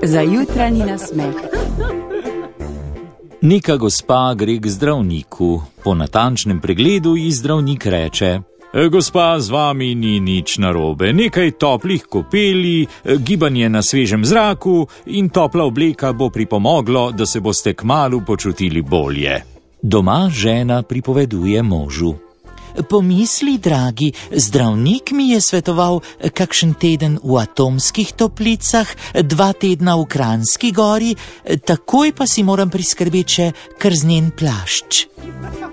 Za jutranji nasmeh. Neka gospa gre k zdravniku. Po natančnem pregledu ji zdravnik reče: Gospa, z vami ni nič narobe. Nekaj toplih kopeli, gibanje na svežem zraku in topla obleka bo pripomoglo, da se boste kmalu počutili bolje. Doma žena pripoveduje možu: Pomisli, dragi, zdravnik mi je svetoval kakšen teden v Atomskih toplicah, 2 tedna v Kranjski gori, takoj pa si moram priskrbeti še krznen plašč.